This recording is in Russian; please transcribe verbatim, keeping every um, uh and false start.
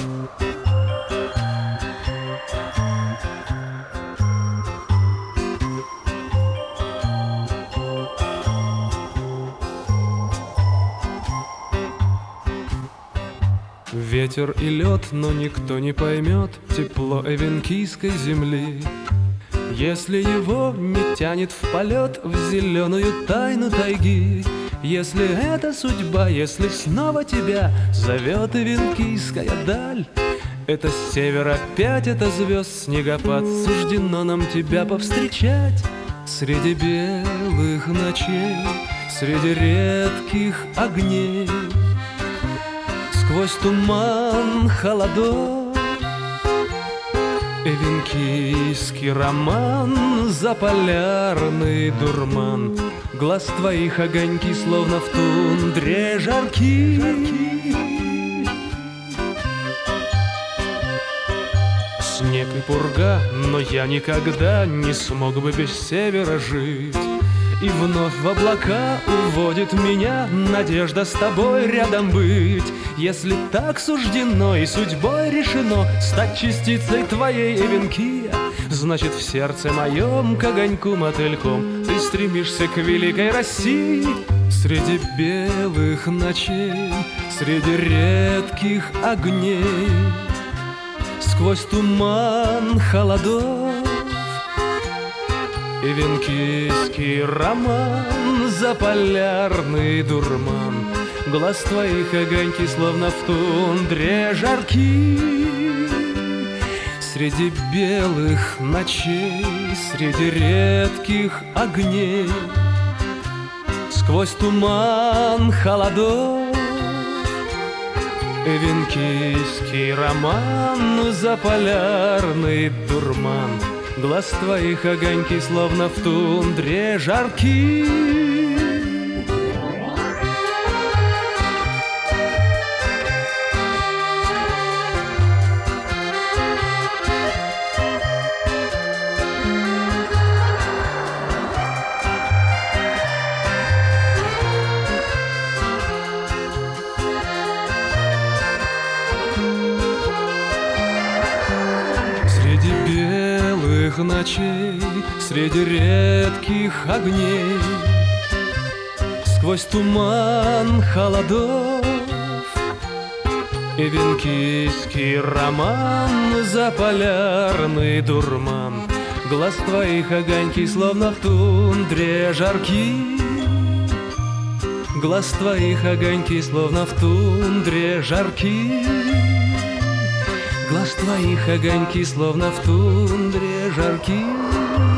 Ветер и лед, но никто не поймет тепло эвенкийской земли, если его не тянет в полет в зеленую тайну тайги. Если это судьба, если снова тебя зовет эвенкийская даль, это север опять, это звезд снегопад, суждено нам тебя повстречать. Среди белых ночей, среди редких огней, сквозь туман холодов, эвенкийский роман, заполярный дурман. Глаз твоих огоньки, словно в тундре жарки. Снег и пурга, но я никогда не смог бы без севера жить. И вновь в облака уводит меня надежда с тобой рядом быть. Если так суждено и судьбой решено стать частицей твоей Эвенкия, значит, в сердце моем к огоньку мотыльком ты стремишься к великой России. Среди белых ночей, среди редких огней, сквозь туман холодов, эвенкийский роман, заполярный дурман. Глаз твоих огоньки, словно в тундре жарки. Среди белых ночей, среди редких огней, сквозь туман холодов, эвенкийский роман, заполярный дурман. Глаз твоих огоньки, словно в тундре жарки. Среди белых ночей, среди редких огней, сквозь туман холодов, эвенкийский роман, заполярный дурман. Глаз твоих огоньки, словно в тундре жарки. Глаз твоих огоньки, словно в тундре жарки. Глаз твоих огоньки, словно в тундре жарки.